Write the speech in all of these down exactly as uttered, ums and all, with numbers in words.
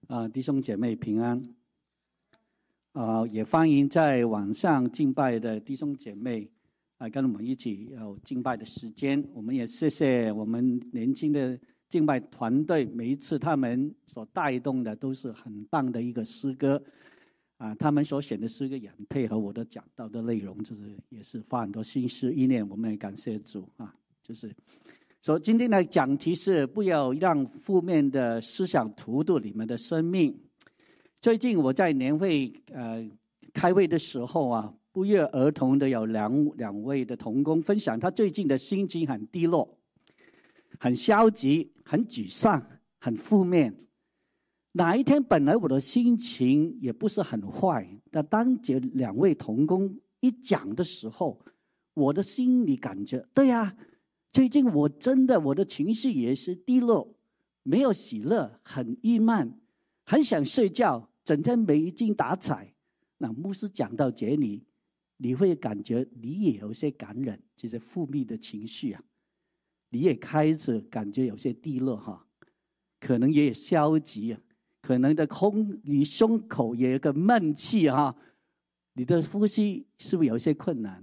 啊、弟兄姐妹平安。啊、也欢迎在网上敬拜的弟兄姐妹啊、跟我们一起有敬拜的时间。我们也谢谢我们年轻的敬拜团队，每一次他们所带动的都是很棒的一个诗歌啊，他们所选的诗歌也很配合我的讲道的内容，就是也是花很多心思意念，我们也感谢主啊。就是所以今天的讲题是不要让负面的思想荼毒你们的生命。最近我在年会呃开会的时候啊，不约而同的有两两位的同工分享，他最近的心情很低落，很消极，很沮丧，很负面。哪一天本来我的心情也不是很坏，但当这两位同工一讲的时候，我的心里感觉，对呀、啊，最近我真的我的情绪也是低落，没有喜乐，很郁闷，很想睡觉，整天没精打采。那牧师讲到这里，你会感觉你也有些感染这些负面的情绪啊，你也开始感觉有些低落哈，可能也有消极啊，可能的空你胸口也有个闷气哈，你的呼吸是不是有些困难？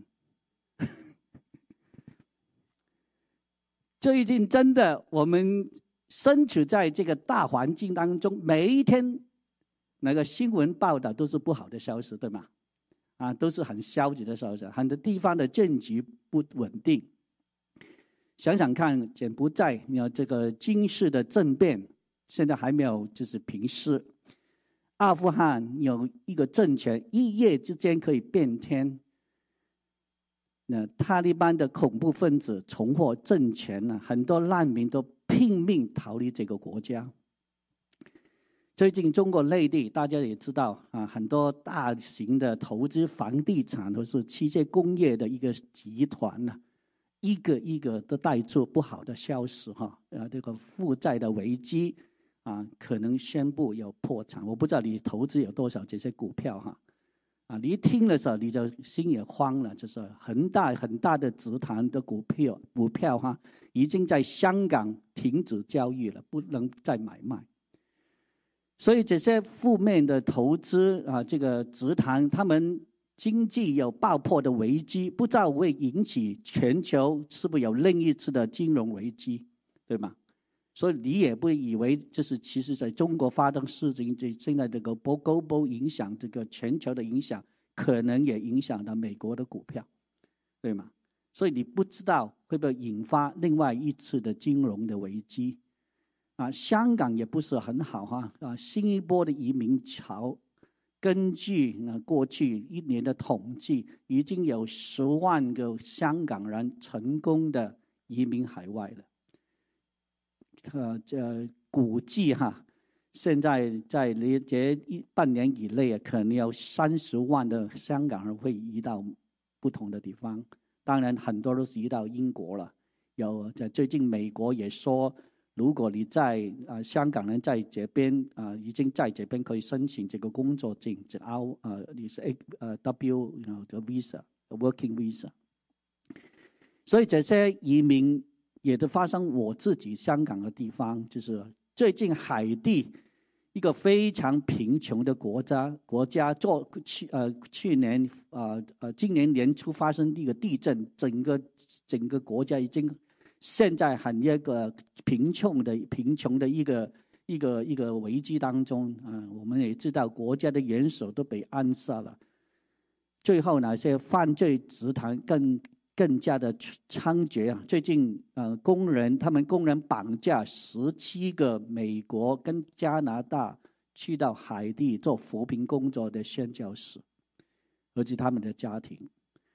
最近真的我们身处在这个大环境当中，每一天那个新闻报道都是不好的消息，对吗？啊，都是很消极的消息，很多地方的政局不稳定。想想看，柬埔寨有这个军事的政变，现在还没有就是平息。阿富汗有一个政权一夜之间可以变天。那塔利班的恐怖分子重获政权呢，很多难民都拼命逃离这个国家。最近中国内地大家也知道啊，很多大型的投资房地产或是机械工业的一个集团呢，一个一个都带出不好的消息哈，呃，这个负债的危机啊，可能宣布有破产。我不知道你投资有多少这些股票哈。啊，你一听的时候，你就心也慌了，就是很大很大的集团的股票，股票哈，已经在香港停止交易了，不能再买卖。所以这些负面的投资啊，这个集团他们经济有爆破的危机，不知道会引起全球是不是有另一次的金融危机，对吗？所以你也不以为这是其实在中国发生事情，这现在这个 global 影响，这个全球的影响，可能也影响到美国的股票，对吗？所以你不知道会不会引发另外一次的金融的危机。啊，香港也不是很好哈，啊，新一波的移民潮，根据呢过去一年的统计，已经有十万个香港人成功的移民海外了。呃，这估计哈，现在在这一半年以内，可能有三十万的香港人会移到不同的地方。当然，很多都是移到英国了。有最近美国也说，如果你在啊、呃、香港人在这边啊、呃、已经在这边可以申请这个工作证，这 R 呃你是 A 呃 W 的 visa，working visa。所以这些移民也都发生我自己香港的地方，就是最近海地一个非常贫穷的国家，国家做去呃去年呃呃今年年初发生一个地震，整个整个国家已经现在很一个贫穷的贫穷的一个一个一个危机当中啊、呃，我们也知道国家的元首都被暗杀了，最后那些犯罪集团更。更加的猖獗啊！最近呃，工人他们工人绑架十七个美国跟加拿大去到海地做扶贫工作的宣教士，而且他们的家庭。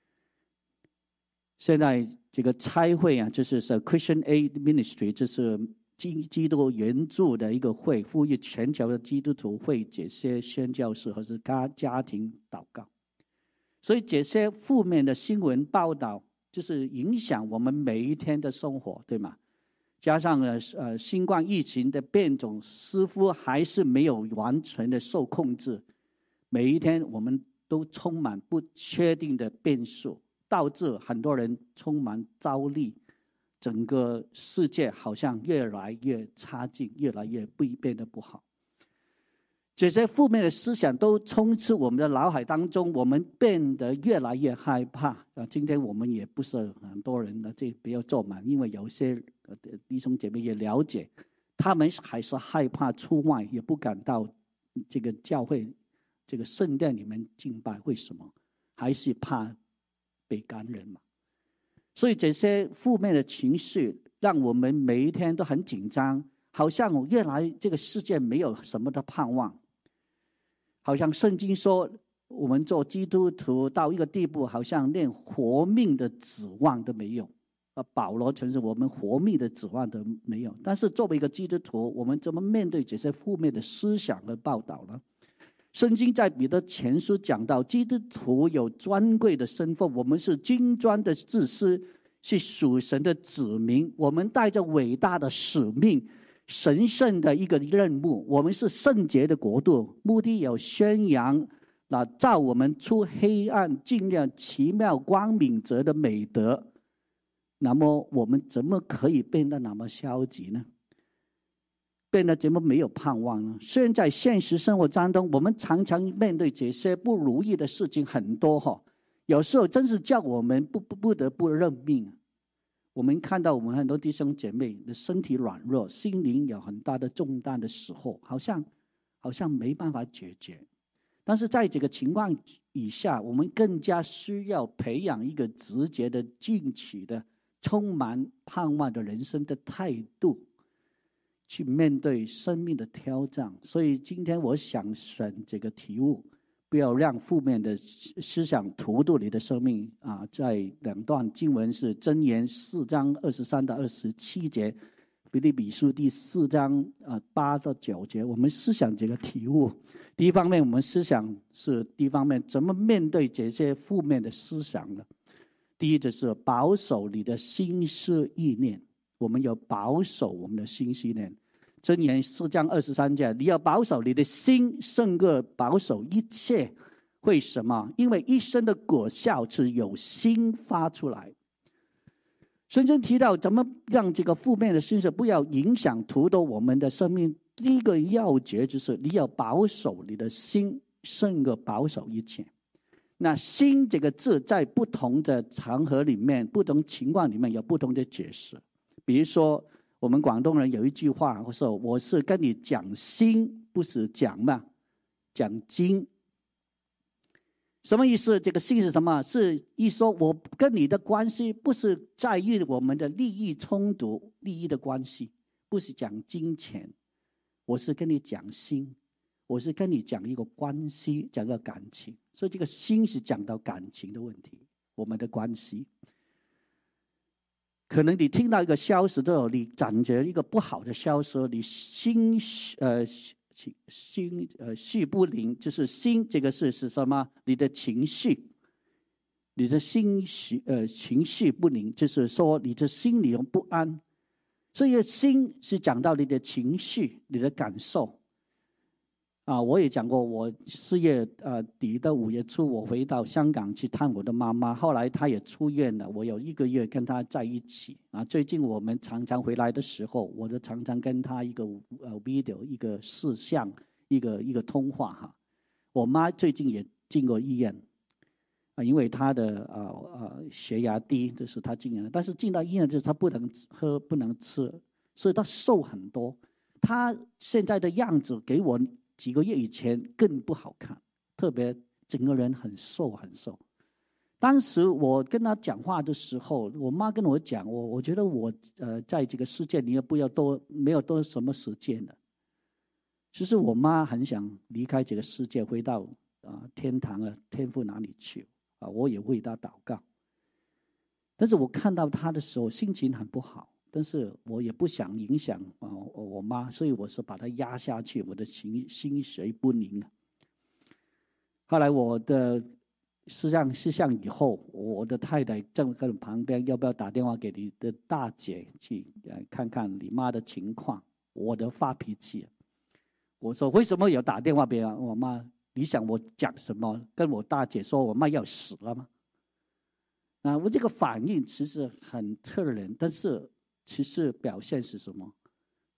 现在这个差会啊，就是是 Christian Aid Ministry， 就是基基督援助的一个会，呼吁全球的基督徒会这些宣教士和是家家庭祷告。所以这些负面的新闻报道。就是影响我们每一天的生活，对吗？加上呃呃新冠疫情的变种似乎还是没有完全的受控制，每一天我们都充满不确定的变数，导致很多人充满焦虑，整个世界好像越来越差劲，越来越不变得不好。 这些负面的思想都充斥我们的脑海当中，我们变得越来越害怕啊！今天我们也不是很多人的，这不要做满，因为有些弟兄姐妹也了解，他们还是害怕出外，也不敢到这个教会、这个圣殿里面敬拜。为什么？还是怕被感染嘛？所以这些负面的情绪，让我们每一天都很紧张，好像越来这个世界没有什么的盼望。好像圣经说，我们做基督徒到一个地步，好像连活命的指望都没有。啊，保罗曾是我们活命的指望都没有。但是作为一个基督徒，我们怎么面对这些负面的思想和报道呢？圣经在彼得前书讲到，基督徒有尊贵的身份，我们是君尊的祭司，是属神的子民，我们带着伟大的使命。神圣的一个任务，我们是圣洁的国度，目的有宣扬那照我们出黑暗尽量奇妙光明者的美德。那么我们怎么可以变得那么消极呢？变得怎么没有盼望呢？虽然在现实生活当中，我们常常面对这些不如意的事情很多哈，有时候真是叫我们不不不得不认命。我们看到我们很多弟兄姐妹的身体软弱，心灵有很大的重担的时候，好像好像没办法解决。但是在这个情况以下，我们更加需要培养一个直接的、进取的、充满盼望的人生的态度，去面对生命的挑战。所以今天我想选这个题目，不要让负面的思想荼毒你的生命啊！在两段经文是箴言四章二十三到二十七节，腓立比书第四章啊八到九节。我们思想这个题目，第一方面我们思想是第一方面怎么面对这些负面的思想呢？第一就是保守你的心思意念，我们要保守我们的心思意念。箴言四章二十三节，你要保守你的心胜过保守一切。为什么？因为一生的果效是由心发出来。圣经提到怎么让这个负面的心思不要影响荼毒我们的生命，第一个要诀就是你要保守你的心胜过保守一切。那心这个字在不同的场合里面、不同情况里面有不同的解释。比如说我们广东人有一句话，我说我是跟你讲心，不是讲嘛，讲经。什么意思？这个心是什么？是一说我跟你的关系不是在于我们的利益冲突、利益的关系，不是讲金钱，我是跟你讲心，我是跟你讲一个关系，讲个感情。所以这个心是讲到感情的问题，我们的关系。可能你听到一个消息之后，你感觉一个不好的消息，你心呃心呃绪不宁，就是心这个是是什么？你的情绪，你的心绪呃情绪不宁，就是说你的心里有不安。所以心是讲到你的情绪、你的感受。啊，我也讲过，我四月呃底的五月初，我回到香港去探我的妈妈，后来她也出院了，我有一个月跟她在一起啊。最近我们常常回来的时候，我就常常跟她一个呃 video 一个视像一个一个通话哈。我妈最近也进过医院啊，因为她的呃呃血压低，这是她进院了，但是进到医院就是她不能喝不能吃，所以她瘦很多。她现在的样子给我几个月以前更不好看，特别整个人很瘦很瘦。当时我跟他讲话的时候，我妈跟我讲，我我觉得我呃在这个世界里面不要多没有多什么时间了。其实我妈很想离开这个世界，回到啊、呃、天堂啊天父哪里去啊，我也为她祷告。但是我看到她的时候，心情很不好。但是我也不想影响啊我妈，所以我是把她压下去，我的心心绪不宁。后来我的事项事项以后，我的太太正在旁边，要不要打电话给你的大姐去看看你妈的情况？我的发脾气，我说为什么有打电话给我妈？你想我讲什么？跟我大姐说我妈要死了吗？啊，我这个反应其实很特人，但是其实表现是什么？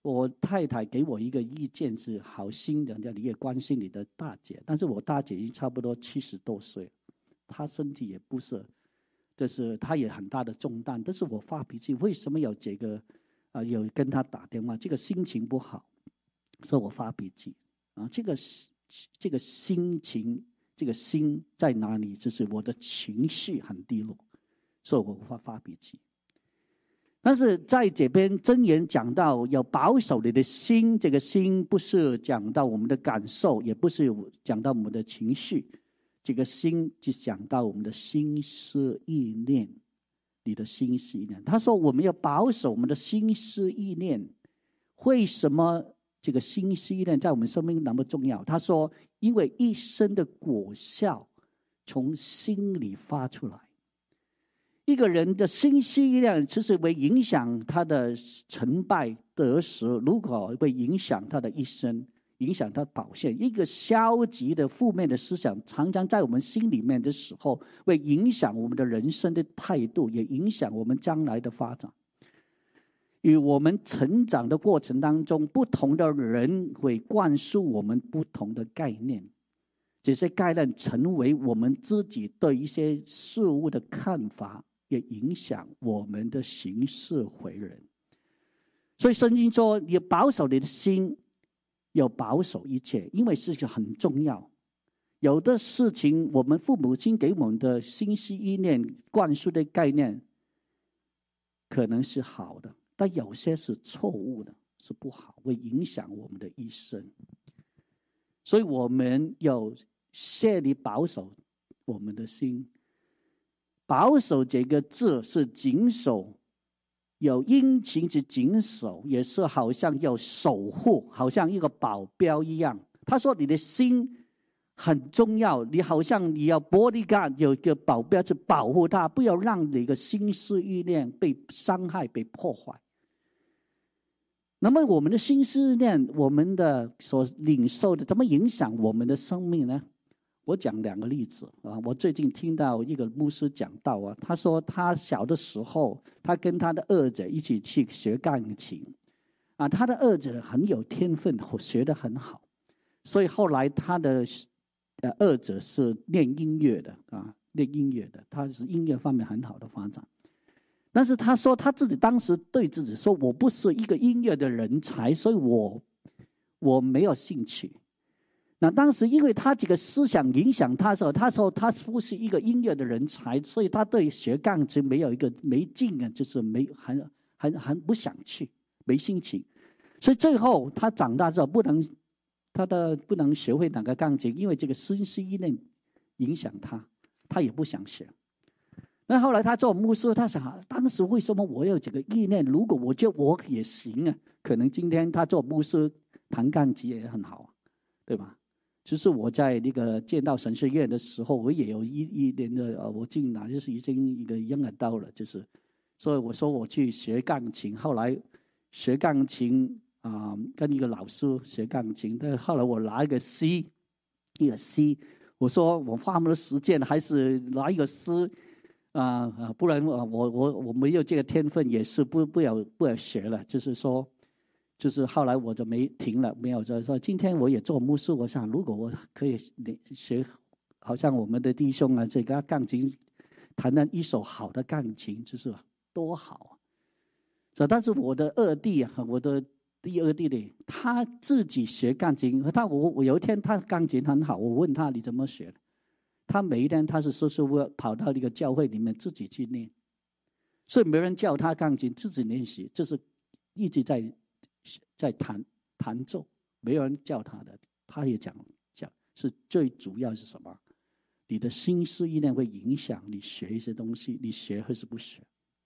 我太太给我一个意见是好心人家你也关心你的大姐，但是我大姐已经差不多七十多岁，她身体也不是，就是她也很大的重担。但是我发脾气，为什么有这个啊、呃？有跟她打电话，这个心情不好，所以我发脾气啊。这个这个心情，这个心在哪里？就是我的情绪很低落，所以我发发脾气。但是在这边箴言讲到要保守你的心，这个心不是讲到我们的感受，也不是讲到我们的情绪，这个心就讲到我们的心思意念，你的心思意念。他说我们要保守我们的心思意念，为什么这个心思意念在我们生命那么重要？他说因为一生的果效从心里发出来。一个人的心思意念其实会影响他的成败得失，如果会影响他的一生，影响他表现。一个消极的负面的思想常常在我们心里面的时候，会影响我们的人生的态度，也影响我们将来的发展。与我们成长的过程当中，不同的人会灌输我们不同的概念，这些概念成为我们自己对一些事物的看法，也影响我们的行事为人。所以圣经说你要保守你的心，要保守一切，因为事情很重要。有的事情我们父母亲给我们的心思意念灌输的概念可能是好的，但有些是错误的，是不好，会影响我们的一生。所以我们要竭力保守我们的心。保守这个字是谨守，有殷勤去谨守，也是好像要守护，好像一个保镖一样。他说你的心很重要，你好像你要 bodyguard， 有一个保镖去保护他，不要让你的心思意念被伤害被破坏。那么我们的心思念，我们的所领受的怎么影响我们的生命呢？我讲两个例子啊，我最近听到一个牧师讲到啊，他说他小的时候，他跟他的儿子一起去学钢琴，啊，他的儿子很有天分，学得很好，所以后来他的呃儿子是练音乐的啊，练音乐的，他是音乐方面很好的发展。但是他说他自己当时对自己说，我不是一个音乐的人才，所以我我没有兴趣。那当时因为他这个思想影响他的时候，他说他不是一个音乐的人才，所以他对学钢琴没有一个没劲啊，就是没很很很不想去，没心情。所以最后他长大之后不能他的不能学会那个钢琴，因为这个心思意念影响他，他也不想学。那后来他做牧师，他想当时为什么我有这个意念？如果我觉得我也行啊，可能今天他做牧师弹钢琴也很好，对吧？其实我在那个剑道神学院的时候，我也有一一年的呃，我进来就是已经一个young adult了，就是，所以我说我去学钢琴，后来学钢琴啊、呃，跟一个老师学钢琴，但后来我拿一个 C， 一个 C， 我说我花那么多时间，还是拿一个 C 啊、呃、不然我我我没有这个天分，也是不不要不要学了，就是说。就是后来我就没停了，没有就说今天我也做牧师，我想如果我可以学，好像我们的弟兄啊，这个钢琴弹了一首好的钢琴，就是多好啊！但是我的二弟啊，我的第二弟弟，他自己学钢琴，他我我有一天他钢琴很好，我问他你怎么学的？他每一天他是说是我跑到一个教会里面自己去练，所以没人教他钢琴，自己练习，就是一直在。在弹弹奏，没有人教他的，他也讲讲是最主要是什么？你的心思意念会影响你学一些东西，你学还是不学？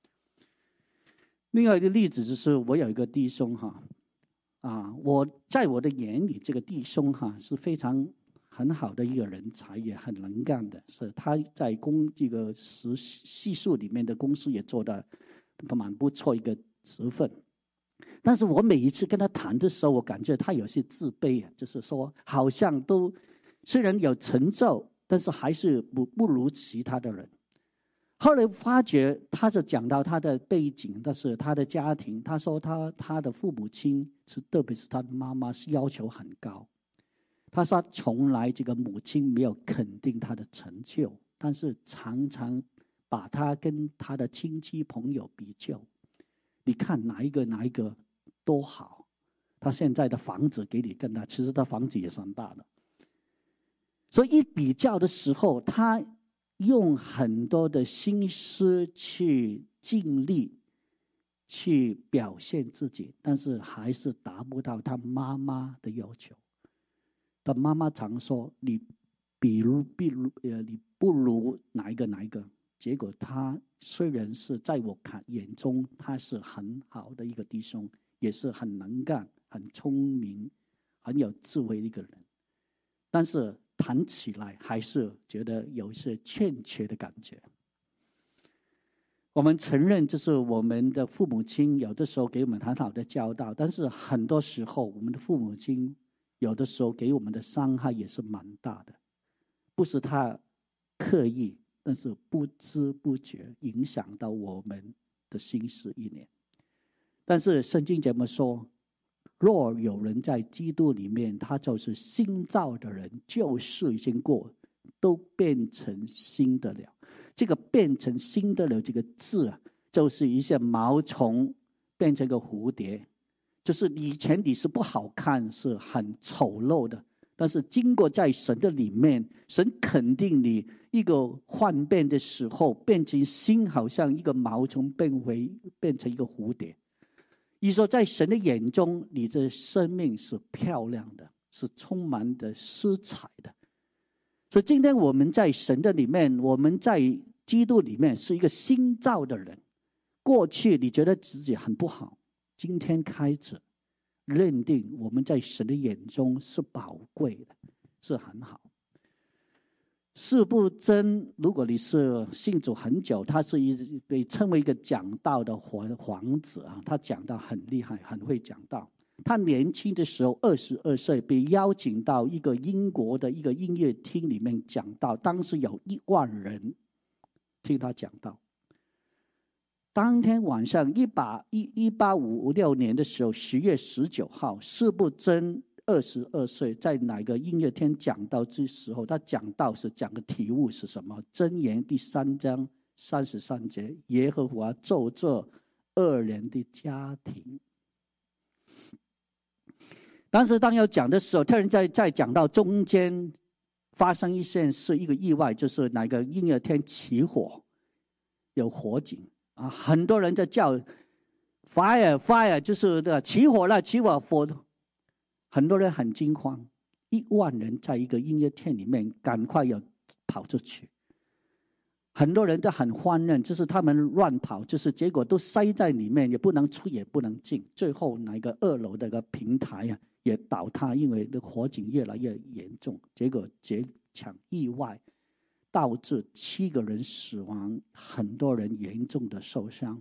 另外一个例子就是，我有一个弟兄哈，啊，我在我的眼里，这个弟兄哈是非常很好的一个人才，也很能干的，是他在公这个实系数里面的公司也做得蛮不错一个职分。但是我每一次跟他谈的时候，我感觉他有些自卑，就是说好像都虽然有成就，但是还是不不如其他的人。 后来发觉，他就讲到他的背景，但是他的家庭，他说他他的父母亲是，特别是他的妈妈是要求很高。他说从来这个母亲没有肯定他的成就，但是常常把他跟他的亲戚朋友比较，你看哪一个哪一个多好，他现在的房子给你更大，其实他房子也是很大的。所以一比较的时候，他用很多的心思去尽力去表现自己，但是还是达不到他妈妈的要求。他妈妈常说你比如比如呃你不如哪一个哪一个，结果他虽然是在我看眼中他是很好的一个弟兄，也是很能干很聪明很有智慧的一个人，但是谈起来还是觉得有些欠缺的感觉。我们承认就是我们的父母亲有的时候给我们很好的教导，但是很多时候我们的父母亲有的时候给我们的伤害也是蛮大的，不是他刻意，但是不知不觉影响到我们的心思意念。但是圣经怎么说？若有人在基督里面，他就是新造的人，旧事已经过，都变成新的了。这个变成新的了这个字啊，就是一些毛虫变成一个蝴蝶，就是以前你是不好看，是很丑陋的，但是经过在神的里面，神肯定你一个换变的时候，变成新，好像一个毛虫变回变成一个蝴蝶。意思说在神的眼中，你的生命是漂亮的，是充满的色彩的。所以今天我们在神的里面，我们在基督里面是一个新造的人。过去你觉得自己很不好，今天开始认定我们在神的眼中是宝贵的，是很好。四不真，如果你是信主很久，他是一被称为一个讲道的皇皇子啊，他讲道很厉害，很会讲道。他年轻的时候二十二岁被邀请到一个英国的一个音乐厅里面讲道，当时有一万人听他讲道。当天晚上一八一一八五六年的时候，十月十九号，四不真二十二岁，在哪个音乐厅讲道之时候，他讲道是讲的题目是什么？箴言第三章三十三节，耶和华咒诅恶人的家庭。当时当要讲的时候，突然在在讲到中间发生一件事，一个意外，就是哪个音乐厅起火，有火警啊，很多人在叫 fire fire， 就是的起火了，起火火。很多人很惊慌，一万人在一个音乐厅里面，赶快要跑出去。很多人都很欢乐，就是他们乱跑，就是结果都塞在里面，也不能出也不能进。最后那个二楼的个平台啊也倒塌，因为那个火警越来越严重，结果这场意外导致七个人死亡，很多人严重的受伤。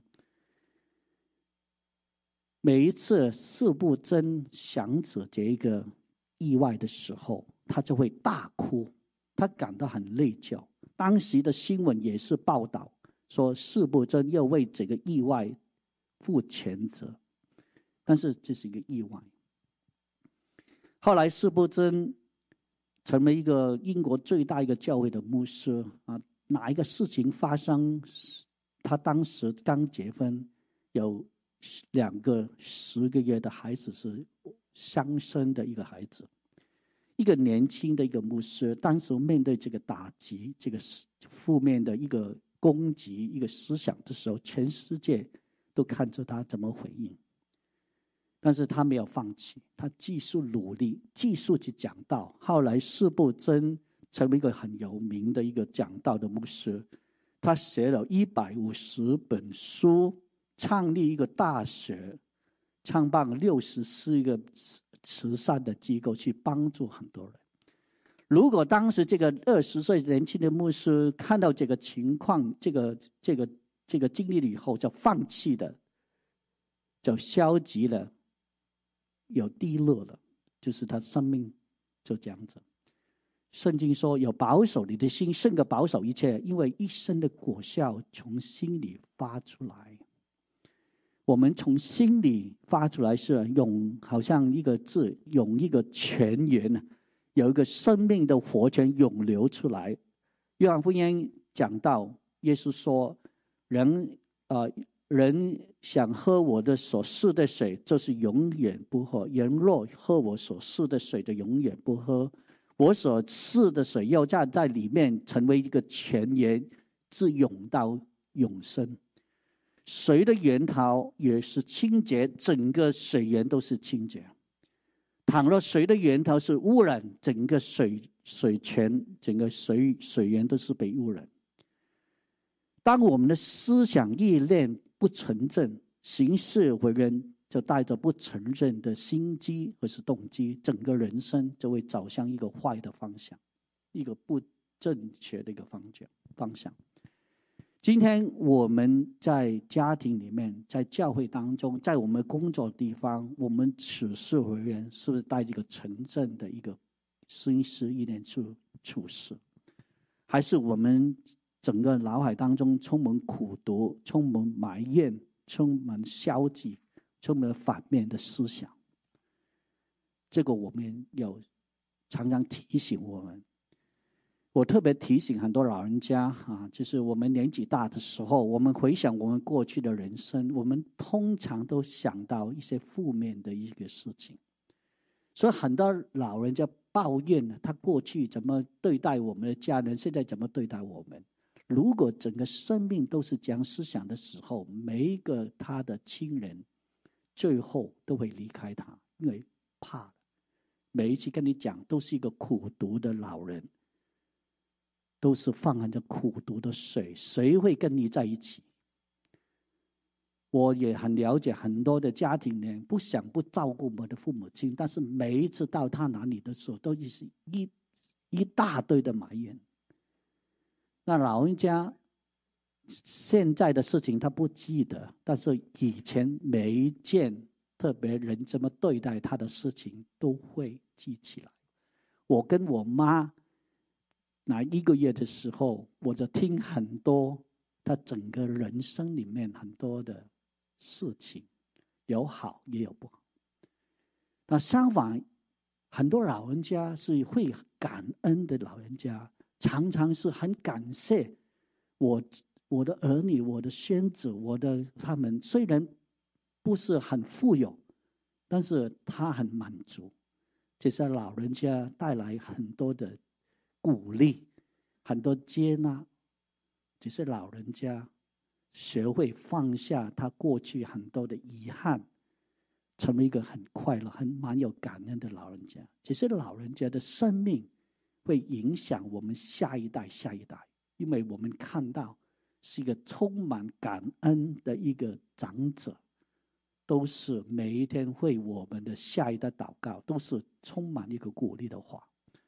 每一次四不真想起这个意外的时候，他就会大哭，他感到很内疚。当时的新闻也是报道说四不真要为这个意外负全责，但是这是一个意外。后来四不真成为一个英国最大一个教会的牧师啊，哪一个事情发生，他当时刚结婚，有两个十个月的孩子，是相生的一个孩子。一个年轻的一个牧师，当时面对这个打击，这个负面的一个攻击，一个思想的时候，全世界都看着他怎么回应。但是他没有放弃，他继续努力，继续去讲道。后来四不真成为一个很有名的一个讲道的牧师，他写了一百五十本书，创立一个大学，创办六十四个慈善的机构，去帮助很多人。如果当时这个二十岁年轻的牧师看到这个情况，这个这个这个经历了以后，就放弃了，就消极了，有低落了，就是他生命就这样子。 圣经说有保守你的心胜过保守一切，因为一生的果效从心里发出来。我们从心里发出来是涌，好像一个字涌一个泉源，有一个生命的活泉涌流出来。约翰福音讲到，耶稣说人呃人想喝我的所赐的水，就是永远不喝；人若喝我所赐的水，就永远不喝。我所赐的水要在在里面成为一个泉源，自涌到永生。水的源头也是清洁，整个水源都是清洁。倘若水的源头是污染，整个水水泉、整个水水源都是被污染。当我们的思想意念不纯正，行事为人就带着不承认的心机或是动机，整个人生就会走向一个坏的方向，一个不正确的一个方向方向。今天我们在家庭里面，在教会当中，在我们工作地方，我们处事为人是不是带着一个纯正的一个心思意念去处事？还是我们整个脑海当中充满苦毒、充满埋怨、充满消极、充满反面的思想？这个我们要常常提醒我们。我特别提醒很多老人家啊，就是我们年纪大的时候，我们回想我们过去的人生，我们通常都想到一些负面的一个事情。所以很多老人家抱怨他过去怎么对待我们的家人，现在怎么对待我们。如果整个生命都是这样思想的时候，每一个他的亲人最后都会离开他，因为怕。每一次跟你讲都是一个苦毒的老人，都是放含着苦毒的水，谁会跟你在一起？我也很了解很多的家庭呢，不想不照顾我的父母亲，但是每一次到他那里的时候，都是一一大堆的埋怨。那老人家现在的事情他不记得，但是以前每一件特别人怎么对待他的事情都会记起来。我跟我妈那一个月的时候，我就听很多他整个人生里面很多的事情，有好也有不好。那相反，很多老人家是会感恩的老人家，常常是很感谢我我的儿女、我的孙子、我的他们，虽然不是很富有，但是他很满足。这些老人家带来很多的鼓励，很多接纳。只是老人家学会放下他过去很多的遗憾，成为一个很快乐、很蛮有感恩的老人家。只是老人家的生命会影响我们下一代、下一代，因为我们看到是一个充满感恩的一个长者，都是每一天为我们的下一代祷告，都是充满一个鼓励的话。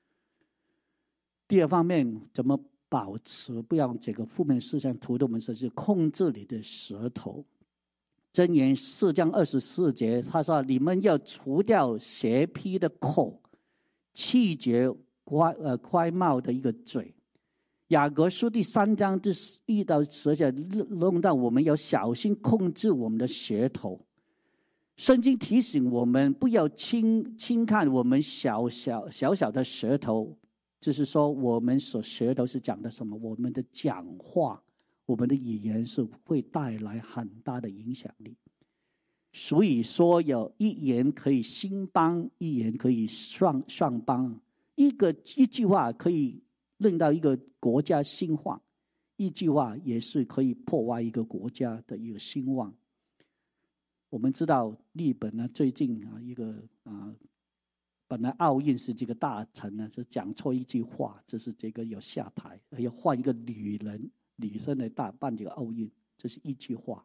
第二方面，怎么保持不让这个负面思想涂的我们身上，控制你的舌头。箴言四章二十四节，他说：“你们要除掉邪僻的口，气绝乖呃乖冒的一个嘴。”雅各书第三章第一到十节弄到我们要小心控制我们的舌头。圣经提醒我们不要轻轻看我们小小小小的舌头，就是说我们所舌头是讲的什么？我们的讲话，我们的语言是会带来很大的影响力。所以说有一言可以兴邦，一言可以创创邦。一个一句话可以令到一个国家兴旺，一句话也是可以破坏一个国家的一个兴旺。我们知道日本呢，最近啊一个啊，本来奥运是这个大臣呢是讲错一句话，就是这个要下台，要换一个女人女生来大办这个奥运，这是一句话。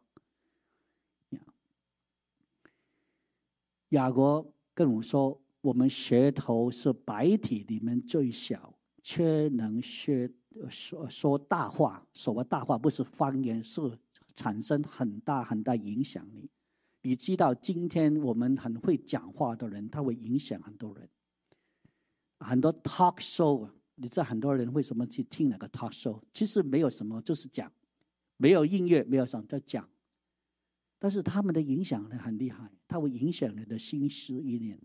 雅各跟我说，我们舌头是百体里面最小，却能说说说大话。所谓大话不是方言，是产生很大很大影响力。你知道今天我们很会讲话的人，他会影响很多人。很多 talk show 你知道很多人为什么去听那个 talk show？ 其实没有什么，就是讲，没有音乐，没有什么在讲，但是他们的影响力很厉害，它会影响你的心思意念。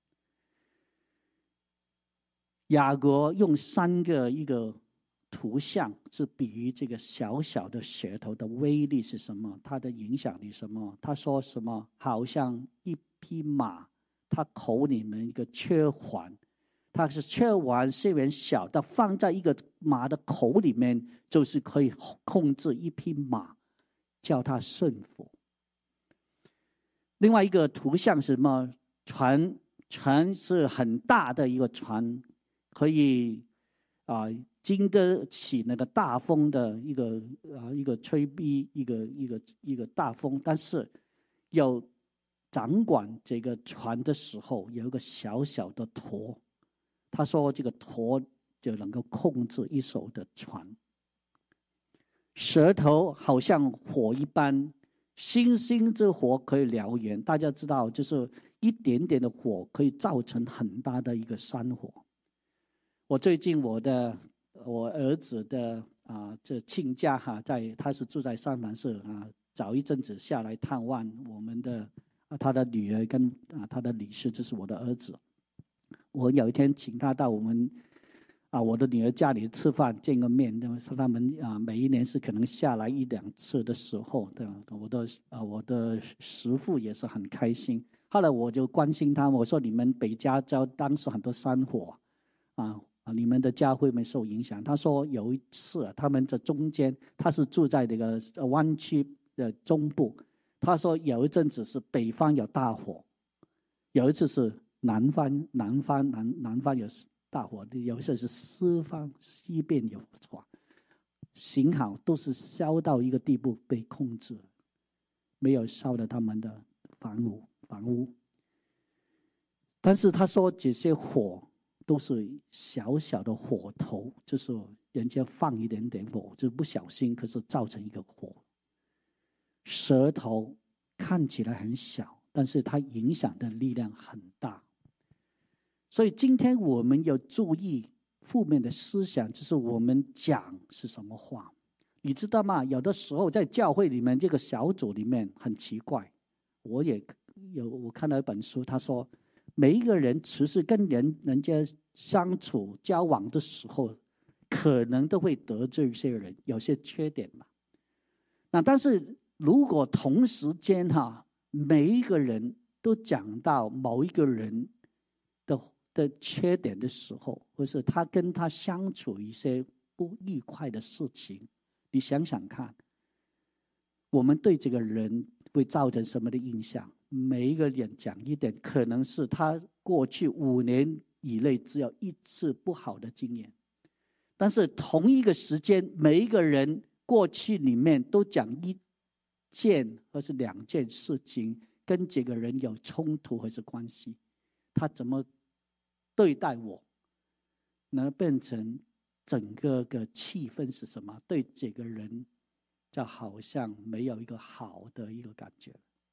雅各用三个一个图像是比喻这个小小的舌头的威力是什么，它的影响力什么。他说什么？好像一匹马，它口里面一个缺环，它是缺环虽然小，但放在一个马的口里面，就是可以控制一匹马，叫它顺服。另外一个图像是什么？船，船是很大的一个船，可以啊、呃、经得起那个大风的一个啊、呃、一个吹逼，一个一个一个大风。但是有掌管这个船的时候，有一个小小的舵。他说这个舵就能够控制一艘的船。舌头好像火一般，星星之火可以燎原。大家知道，就是一点点的火可以造成很大的一个山火。我最近我的我儿子的啊这亲家哈，在他是住在三藩市啊，早一阵子下来探望我们的啊他的女儿跟啊他的女婿，这是我的儿子。我有一天请他到我们啊我的女儿家里吃饭见个面，因为是他们啊每一年是可能下来一两次的时候，对吧？我的啊我的媳妇也是很开心。后来我就关心他，我说你们北加州当时很多山火啊啊，你们的家会不会受影响？他说有一次他们在中间，他是住在这个湾区的中部，他说有一阵子是北方有大火，有一次是南方南方南南方有大火，有一次是西方西边有火，幸好都是烧到一个地步被控制，没有烧到他们的房屋房屋。但是他说这些火都是小小的火头，就是人家放一点点火，就不小心，可是造成一个火。舌头看起来很小，但是它影响的力量很大。所以今天我们要注意负面的思想，就是我们讲是什么话。你知道吗？有的时候在教会里面这个小组里面很奇怪，我也有我看到一本书，他说每一个人其实跟人人家相处交往的时候，可能都会得罪一些人，有些缺点嘛。那但是如果同时间哈，每一个人都讲到某一个人的的缺点的时候，或是他跟他相处一些不愉快的事情，你想想看，我们对这个人会造成什么的印象？每一个人讲一点，可能是他过去五年以内只有一次不好的经验，但是同一个时间，每一个人过去里面都讲一件或是两件事情跟这个人有冲突或是关系，他怎么对待我，能变成整个个气氛是什么？对这个人就好像没有一个好的一个感觉。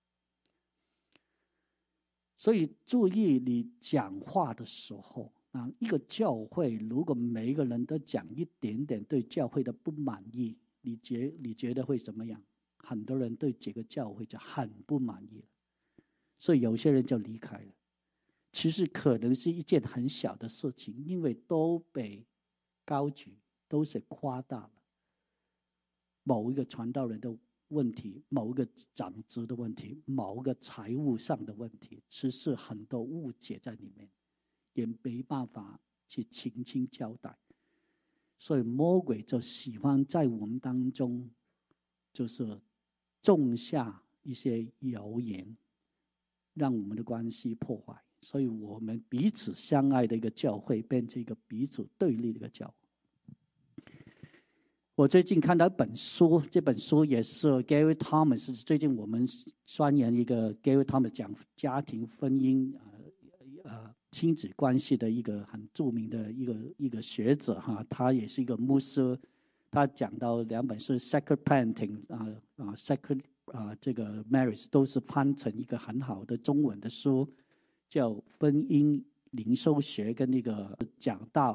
所以注意你讲话的时候啊，一个教会如果每一个人都讲一点点对教会的不满意，你觉你觉得会怎么样？很多人对这个教会就很不满意了，所以有些人就离开了。其实可能是一件很小的事情，因为都被高举，都是夸大了某一个传道人的问题，某一个长职的问题，某一个财务上的问题，其实很多误解在里面，也没办法去轻轻交代。所以魔鬼就喜欢在我们当中就是种下一些谣言，让我们的关系破坏，所以我们彼此相爱的一个教会变成一个彼此对立的一个教会。我最近看到一本书，这本书也是 Gary Thomas， 最近我们宣言一个 Gary Thomas 讲家庭婚姻呃呃亲子关系的一个很著名的一个一个学者哈，他也是一个牧师，他讲到两本是 Sacred Parenting 啊啊 Sacred 啊这个 Marriage 都是翻成一个很好的中文的书，叫婚姻灵修学，跟那个讲到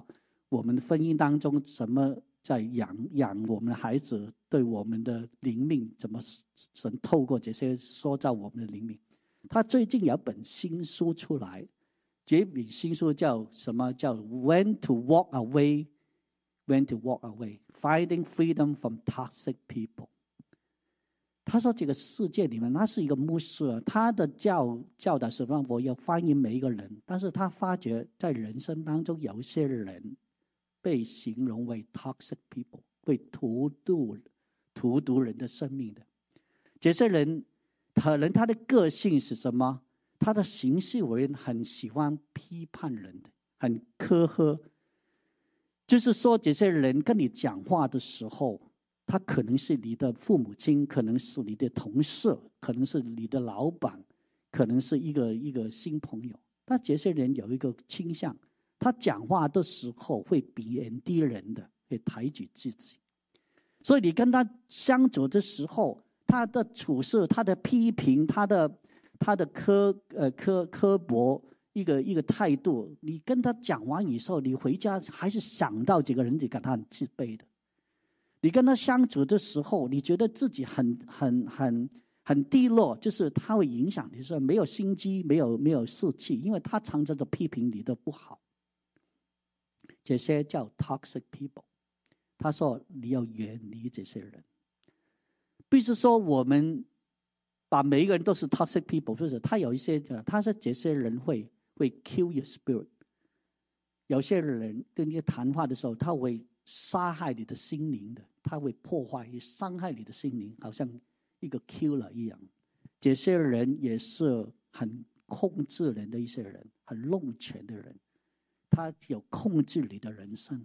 我们的婚姻当中什么在养养我们的孩子，对我们的灵命怎么神透过这些塑造我们的灵命。他最近有本新书出来，这本新书叫什么？叫 When to Walk Away, When to Walk Away, Finding Freedom from Toxic People。他说这个世界里面，他是一个牧师，他的教教导什么？我要欢迎每一个人，但是他发觉在人生当中有一些人被形容为 toxic people， 会荼毒荼毒人的生命的。这些人可能他的个性是什么？他的行事为人很喜欢批判人的，很苛刻。就是说这些人跟你讲话的时候，他可能是你的父母亲，可能是你的同事，可能是你的老板，可能是一个一个新朋友。但这些人有一个倾向，他讲话的时候会贬低人的，会抬举自己。所以你跟他相处的时候，他的处事，他的批评，他的他的刻呃刻刻薄一个一个态度，你跟他讲完以后，你回家还是想到这个人，你感到很自卑的。你跟他相处的时候，你觉得自己很很很很低落，就是他会影响你，是没有心机，没有没有士气，因为他常常的批评你的不好。这些叫 toxic people。他说你要远离这些人，不是说我们把每一个人都是 toxic people， 不是，他有一些他说这些人会会 kill your spirit。有些人跟你谈话的时候，他会杀害你的心灵的，他会破坏伤害你的心灵，好像一个 killer 一样。这些人也是很控制人的一些人，很弄权的人，他有控制你的人生，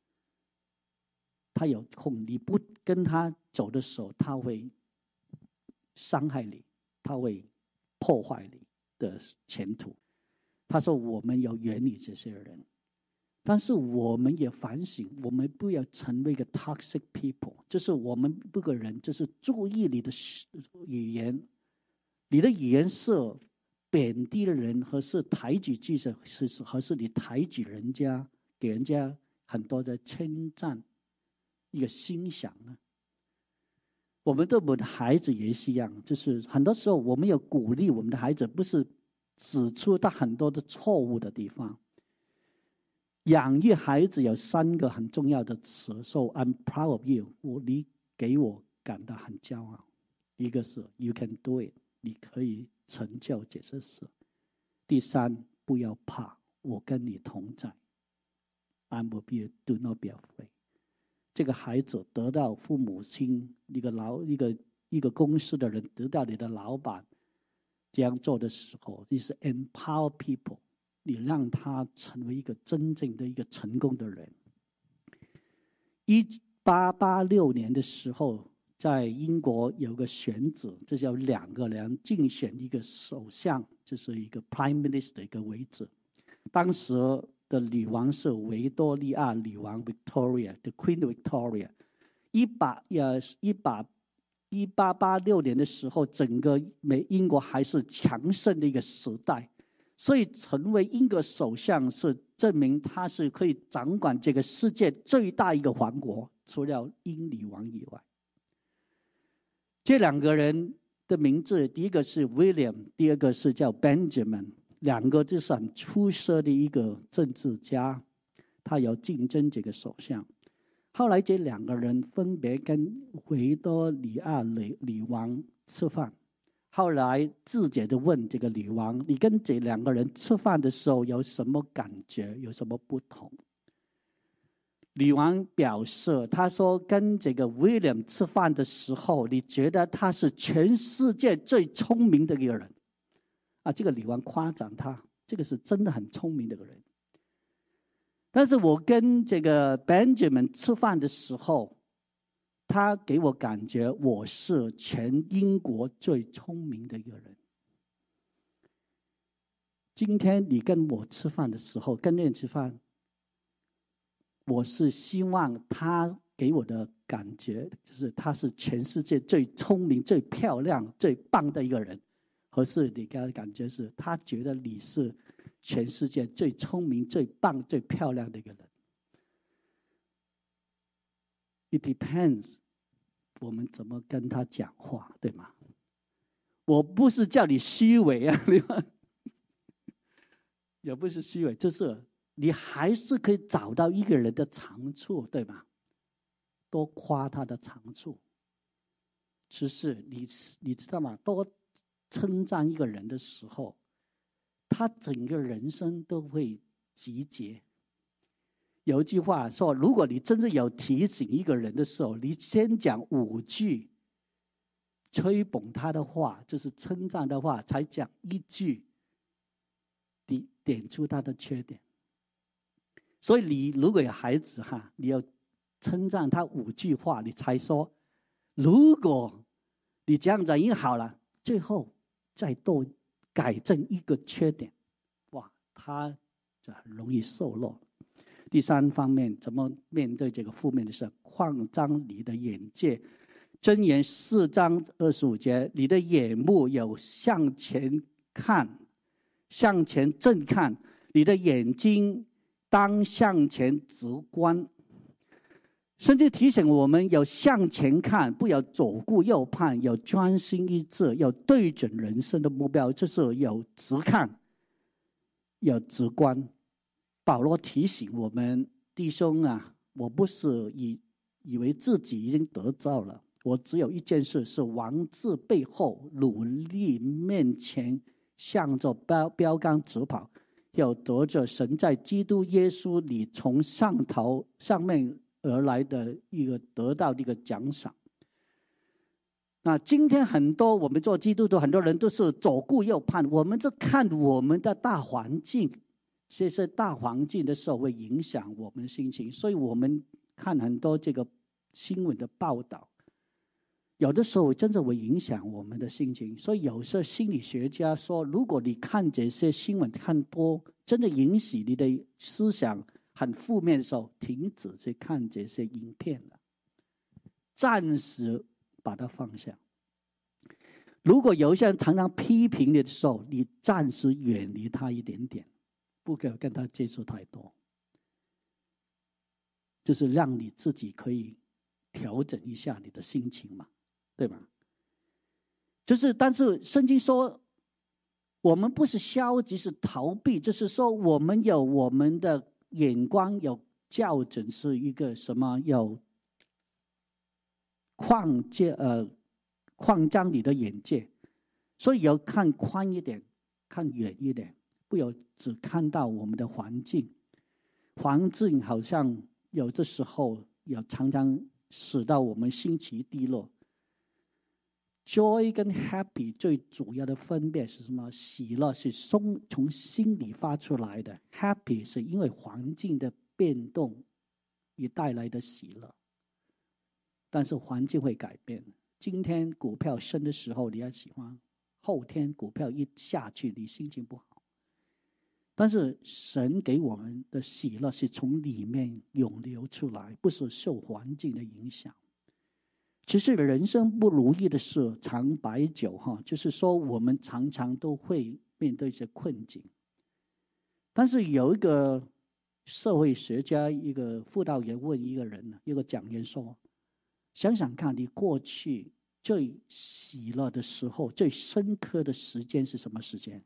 他有控，你不跟他走的时候，他会伤害你，他会破坏你的前途。他说我们要远离这些人，但是我们也反省，我们不要成为一个 toxic people， 就是我们这个人就是注意你的语言，你的语言是贬低的人，和是抬举自己，是和是你抬举人家，给人家很多的称赞，一个心想呢。我们对我们的孩子也是一样，就是很多时候我们要鼓励我们的孩子，不是指出他很多的错误的地方。养育孩子有三个很重要的词，说 I'm proud of you， 我你给我感到很骄傲。一个是 You can do it， 你可以成就这些事。第三，不要怕，我跟你同在。I'm with you， do not be afraid。这个孩子得到父母亲一个老一个一个公司的人得到你的老板这样做的时候，你是 empower people。你让他成为一个真正的一个成功的人。一八八六年的时候，在英国有个选举，这叫两个人竞选一个首相，就是一个 prime minister 一个位置。当时的女王是维多利亚女王 Victoria，the Queen Victoria。一八呃一八一八八六年的时候，整个美英国还是强盛的一个时代。所以成为英国首相是证明他是可以掌管这个世界最大一个王国，除了英女王以外。这两个人的名字，第一个是 William， 第二个是叫 Benjamin， 两个就是很出色的一个政治家，他有竞争这个首相。后来这两个人分别跟维多利亚女女王吃饭。后来智姐就问这个女王，你跟这两个人吃饭的时候有什么感觉，有什么不同？女王表示，她说跟这个 William 吃饭的时候，你觉得他是全世界最聪明的一个人啊，这个女王夸奖他，这个是真的很聪明的一个人。但是我跟这个 Benjamin 吃饭的时候，他给我感觉我是全英国最聪明的一个人。今天你跟我吃饭的时候，跟人吃饭，我是希望他给我的感觉就是他是全世界最聪明、最漂亮、最棒的一个人，或是你给他的感觉是他觉得你是全世界最聪明、最棒、最漂亮的一个人。 It depends 我们怎么跟他讲话，对吗？我不是叫你虚伪啊，也不是虚伪，就是你还是可以找到一个人的长处，对吗？多夸他的长处。只是你你知道吗？多称赞一个人的时候，他整个人生都会集结。有一句话说，如果你真正有提醒一个人的时候，你先讲五句吹捧他的话，就是称赞的话，才讲一句你点出他的缺点。所以你如果有孩子哈，你要称赞他五句话，你才说，如果你这样子已经好了，最后再多改正一个缺点，哇，他就很容易受落。第三方面，怎么面对这个负面的事？扩张你的眼界。箴言四章二十五节，你的眼目有向前看，向前正看，你的眼睛当向前直观。甚至提醒我们有向前看，不要左顾右盼，有专心一致，有对准人生的目标，就是有直看，有直观。保罗提醒我们弟兄啊，我不是以以为自己已经得着了，我只有一件事，是王字背后努力面前，向着标标杆直跑，要得着神在基督耶稣里从上头上面而来的一个得到的一个奖赏。那今天很多我们做基督徒，很多人都是左顾右盼，我们就看我们的大环境，这些大环境的时候会影响我们的心情，所以我们看很多这个新闻的报道，有的时候真的会影响我们的心情。所以有时候心理学家说，如果你看这些新闻看多，真的引起你的思想很负面的时候，停止去看这些影片了，暂时把它放下。如果有一些人常常批评你的时候，你暂时远离他一点点，不可跟他接触太多，就是让你自己可以调整一下你的心情嘛，对吧？就是但是圣经说我们不是消极，是逃避，就是说我们有我们的眼光，有校准，是一个什么？有扩界呃扩张你的眼界，所以要看宽一点，看远一点，不要只看到我们的环境。环境好像有的时候有常常使到我们心情低落。Joy 跟 Happy 最主要的分别是什么？喜乐是从从心里发出来的， Happy 是因为环境的变动而带来的喜乐。但是环境会改变，今天股票升的时候你要喜欢，后天股票一下去你心情不好。但是神给我们的喜乐是从里面涌流出来，不是受环境的影响。其实人生不如意的事常白酒哈，就是说我们常常都会面对一些困境。但是有一个社会学家，一个辅导员问一个人，一个讲员说，想想看你过去最喜乐的时候，最深刻的时间是什么时间？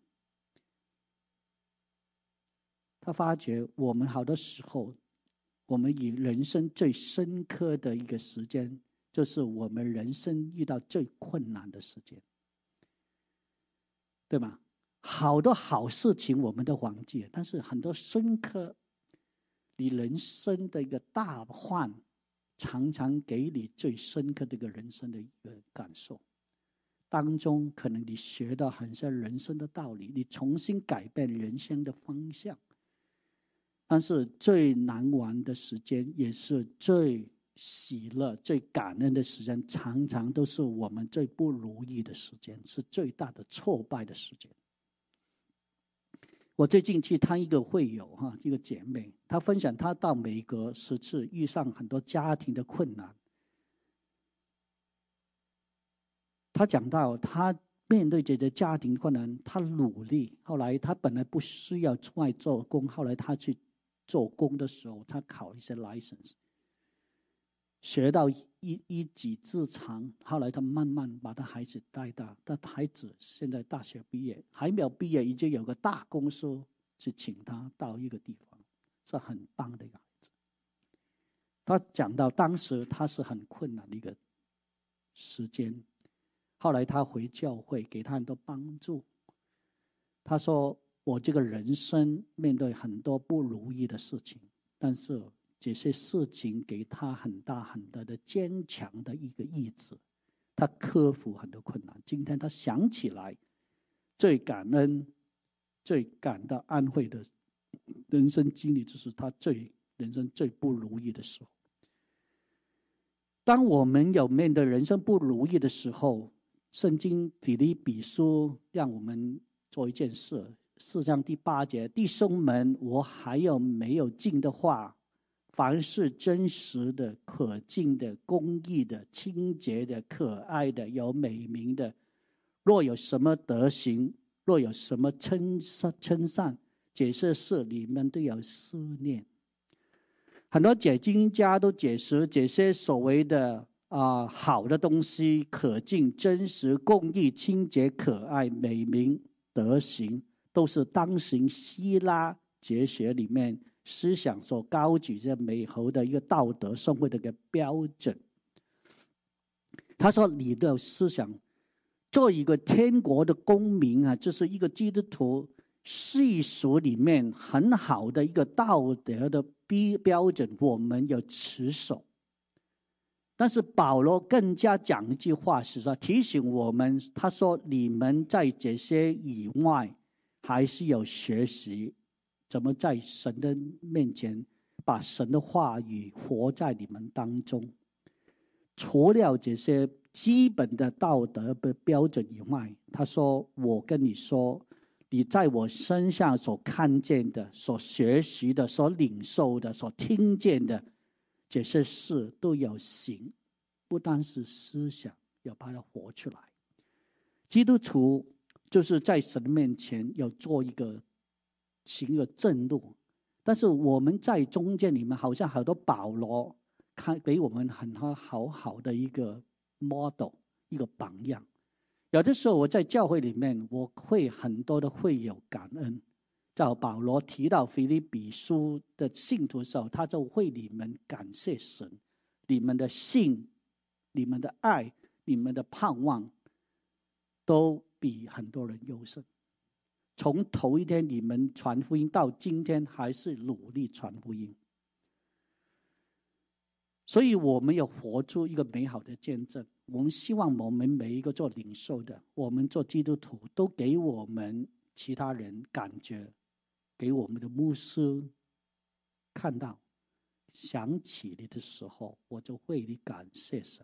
他发觉我们好多时候，我们以人生最深刻的一个时间，就是我们人生遇到最困难的时间，对吗？好多好事情我们都忘记了，但是很多深刻你人生的一个大患，常常给你最深刻的一个人生的一个感受。当中可能你学到很多人生的道理，你重新改变人生的方向。但是最难忘的时间，也是最喜乐、最感恩的时间，常常都是我们最不如意的时间，是最大的挫败的时间。我最近去谈一个会友哈，一个姐妹，她分享她到美国十次遇上很多家庭的困难。她讲到她面对这些家庭困难，她努力，后来她本来不需要出外做工，后来她去做工的时候，她考一些 license。 学到一一己之长，后来他慢慢把他孩子带大，他孩子现在大学毕业，还没有毕业已经有个大公司去请他到一个地方，是很棒的一个孩子。他讲到当时他是很困难的一个时间，后来他回教会给他很多帮助。他说我这个人生面对很多不如意的事情，但是这些事情给他很大很大的坚强的一个意志，他克服很多困难。今天他想起来最感恩最感到安慰的人生经历，就是他最人生最不如意的时候。当我们有面对人生不如意的时候，圣经腓立比书让我们做一件事，四章第八节，弟兄们，我还有没有尽的话，凡是真实的、可敬的、公义的、清洁的、可爱的、有美名的，若有什么德行，若有什么称称赞，这些事你们都要思念。很多解经家都解释这些所谓的啊、呃、好的东西，可敬、真实、公义、清洁、可爱、美名、德行，都是当时希腊哲学里面思想所高举的美好的一个道德社会的一个标准。他说你的思想做一个天国的公民啊，这是一个基督徒世俗里面很好的一个道德的标准，我们要持守。但是保罗更加讲一句话，是说提醒我们，他说你们在这些以外还是有学习怎么在神的面前把神的话语活在你们当中。除了这些基本的道德的标准以外，他说我跟你说，你在我身上所看见的、所学习的、所领受的、所听见的这些事都要行，不单是思想，要把它活出来。基督徒就是在神面前要做一个行一个正路，但是我们在中间里面好像好多保罗看给我们很好好的一个 model 一个榜样。有的时候我在教会里面，我会很多的会有感恩。在保罗提到腓立比书的信徒的时候，他就会你们感谢神，你们的信、你们的爱、你们的盼望都比很多人优胜。从头一天你们传福音到今天还是努力传福音，所以我们要活出一个美好的见证。我们希望我们每一个做领袖的，我们做基督徒，都给我们其他人感觉，给我们的牧师看到，想起你的时候，我就为你感谢神。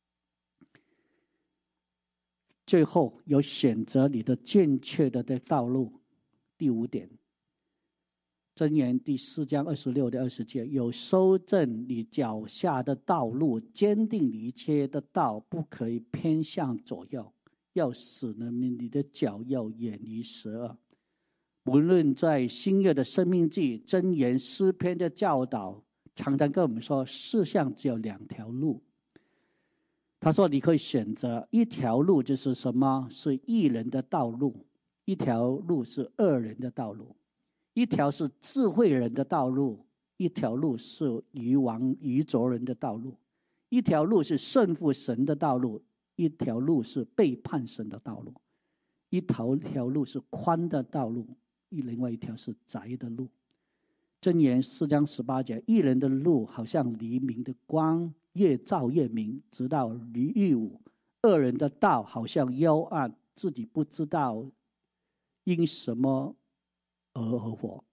最后有选择你的正确的道路。第五点，箴言第四章二十六到二十节，有修正你脚下的道路，坚定你一切的道，不可以偏向左右，要使人民你的脚要远离邪恶。无论在新约的生命记、箴言、诗篇的教导，常常跟我们说，世上只有两条路。他说你可以选择一条路，就是什么？是义人的道路，一条路是恶人的道路，一条是智慧人的道路，一条路是愚顽愚拙人的道路，一条路是顺服神的道路，一条路是背叛神的道路，一条条路是宽的道路，另外一条是窄的路。箴言四章十八节，义人的路好像黎明的光，越照越明，直到离日午。恶人的道好像幽暗，自己不知道因什么而而活。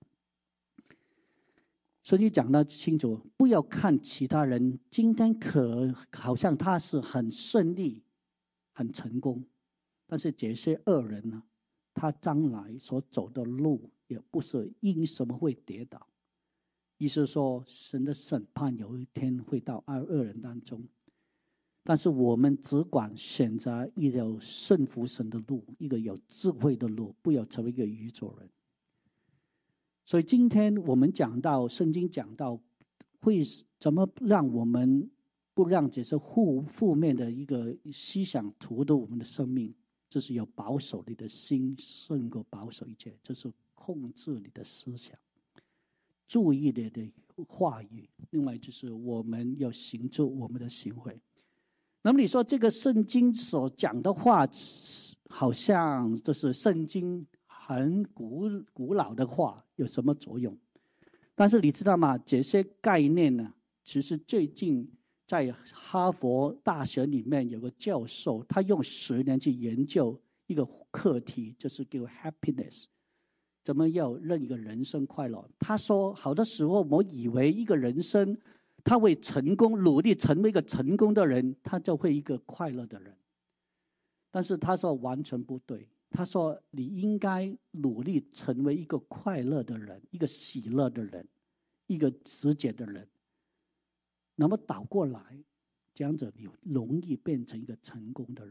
所以讲得清楚，不要看其他人今天可好像他是很顺利很成功，但是这些恶人呢，他将来所走的路也不是因什么会跌倒。意思说神的审判有一天会到恶人当中，但是我们只管选择一条顺服神的路，一个有智慧的路，不要成为一个愚拙人。所以今天我们讲到圣经讲到会怎么让我们不让这些负负面的一个思想荼毒我们的生命。就是有保守你的心胜过保守一切，就是控制你的思想，注意你的话语。另外就是我们要行出我们的行为。那么你说这个圣经所讲的话，好像就是圣经很古古老的话，有什么作用？但是你知道吗？这些概念呢，其实最近在哈佛大学里面有个教授，他用十年去研究一个课题，就是叫 happiness， 怎么要让一个人生快乐。他说好多时候我以为一个人生他会成功，努力成为一个成功的人，他就会一个快乐的人。但是他说完全不对，他说你应该努力成为一个快乐的人，一个喜乐的人，一个直接的人。那么倒过来，这样子你容易变成一个成功的人。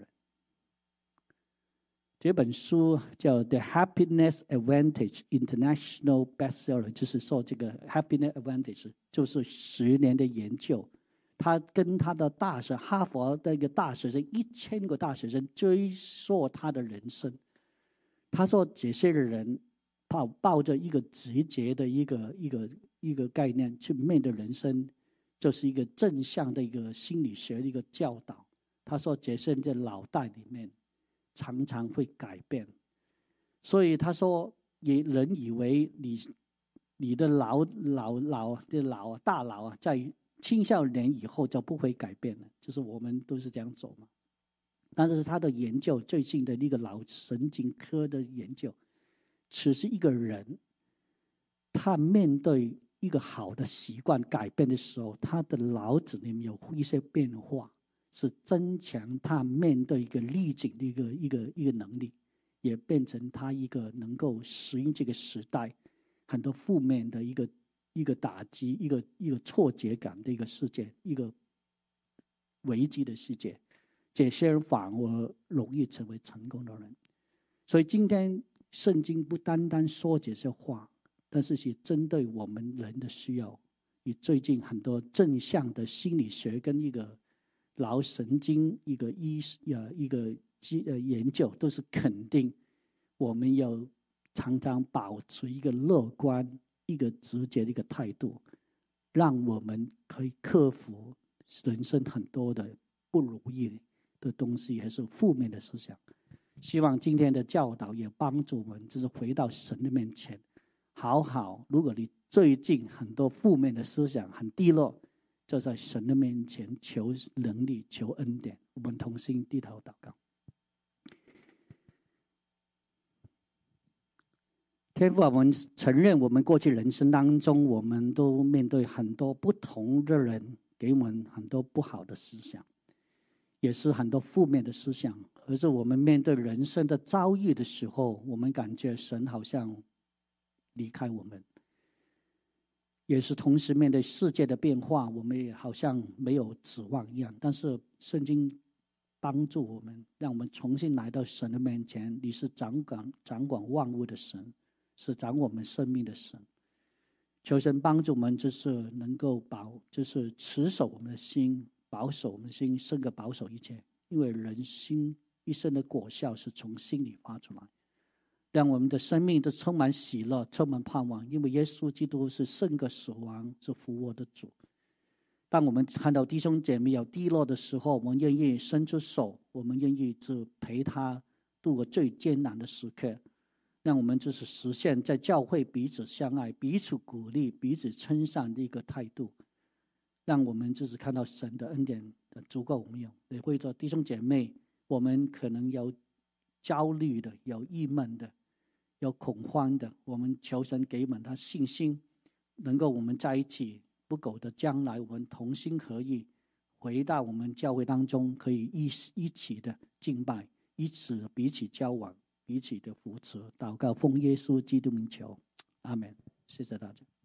这本书叫《The Happiness Advantage International Bestseller》，就是说这个 Happiness Advantage 就是十年的研究。他跟他的大学哈佛的一个大学生，一千个大学生追溯他的人生。他说这些人抱抱着一个直接的一个一个一个概念去面对人生，就是一个正向的一个心理学的一个教导。他说这些人的脑袋里面常常会改变，所以他说也人以为你你的脑脑脑的脑大脑啊，在青少年以后就不会改变了，就是我们都是这样走嘛。但是他的研究，最近的那个脑神经科的研究，只是一个人他面对一个好的习惯改变的时候，他的脑子里面有一些变化，是增强他面对一个逆境的一个一个一个能力，也变成他一个能够适应这个时代很多负面的一个一个打击，一个一个挫折感的一个世界，一个危机的世界。这些人反而容易成为成功的人。所以今天圣经不单单说这些话，但是是针对我们人的需要。以最近很多正向的心理学跟一个脑神经一个医呃一个呃研究，都是肯定我们要常常保持一个乐观、一个直接的一个态度，让我们可以克服人生很多的不如意的东西，还是负面的思想。希望今天的教导也帮助我们，就是回到神的面前，好好。如果你最近很多负面的思想很低落，就在神的面前求能力、求恩典。我们同心低头祷告。天父，我们承认我们过去人生当中，我们都面对很多不同的人，给我们很多不好的思想，也是很多负面的思想。而是我们面对人生的遭遇的时候，我们感觉神好像离开我们，也是同时面对世界的变化，我们也好像没有指望一样。但是圣经帮助我们，让我们重新来到神的面前。你是掌管掌管万物的神，是掌管我们生命的神。求神帮助我们，就是能够保，就是持守我们的心，保守我们的心，胜过保守一切。因为人心一生的果效是从心里发出来，让我们的生命都充满喜乐，充满盼望。因为耶稣基督是胜过死亡，是复活的主。当我们看到弟兄姐妹有低落的时候，我们愿意伸出手，我们愿意就陪他度过最艰难的时刻，让我们就是实现在教会彼此相爱、彼此鼓励、彼此称赞的一个态度。让我们就是看到神的恩典足够我们用。也会做弟兄姐妹，我们可能有焦虑的，有郁闷的，有恐慌的，我们求神给我们他信心，能够我们在一起，不久的将来我们同心合意，回到我们教会当中，可以一一起的敬拜，一起彼此交往，彼此的扶持。祷告奉耶稣基督名求，阿们。谢谢大家。